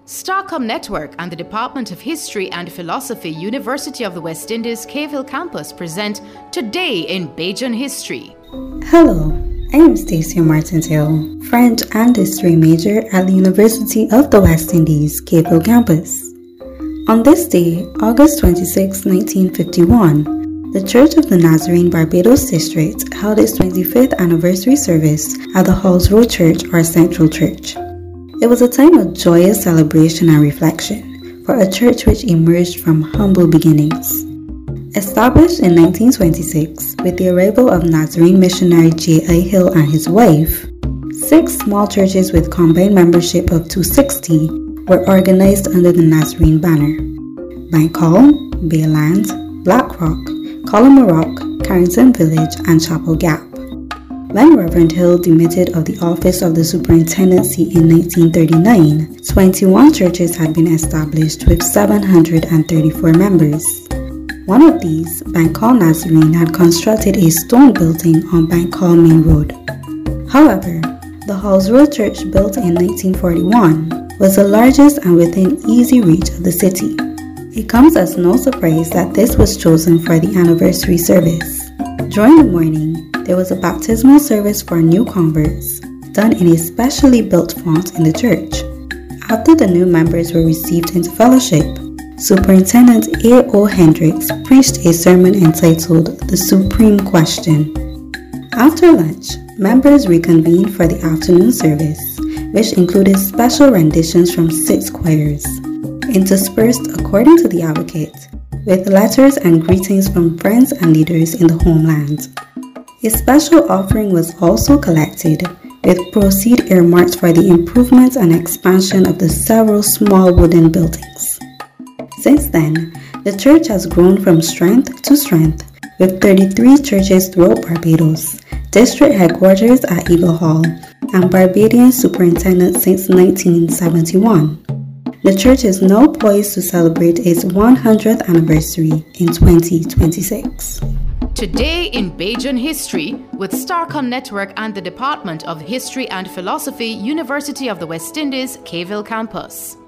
Starcom Network and the Department of History and Philosophy, University of the West Indies, Cave Campus present Today in Bajan History. Hello, I am Stacia Martindale, French and History major at the University of the West Indies, Cave Campus. On this day, August 26, 1951, the Church of the Nazarene Barbados District held its 25th anniversary service at the Halls Road Church or Central Church. It was a time of joyous celebration and reflection for a church which emerged from humble beginnings. Established in 1926 with the arrival of Nazarene missionary J.I. Hill and his wife, 6 small churches with combined membership of 260 were organized under the Nazarene banner: Bankhall, Baylands, Blackrock, Collimarock, Carrington Village, and Chapel Gap. When Reverend Hill demitted of the office of the superintendency in 1939, 21 churches had been established with 734 members. One of these, Bankhall Nazarene, had constructed a stone building on Bankhall Main Road. However, the Halls Road Church, built in 1941, was the largest and within easy reach of the city. It comes as no surprise that this was chosen for the anniversary service. During the morning, there was a baptismal service for new converts, done in a specially built font in the church. After the new members were received into fellowship, Superintendent A.O. Hendricks preached a sermon entitled The Supreme Question. After lunch, members reconvened for the afternoon service, which included special renditions from 6 choirs, interspersed, according to the advocate, with letters and greetings from friends and leaders in the homeland. A special offering was also collected, with proceeds earmarked for the improvement and expansion of the several small wooden buildings. Since then, the church has grown from strength to strength, with 33 churches throughout Barbados, district headquarters at Eagle Hall, and Barbadian superintendent since 1971. The church is now poised to celebrate its 100th anniversary in 2026. Today in Bajan History with Starcom Network and the Department of History and Philosophy, University of the West Indies, Cave Campus.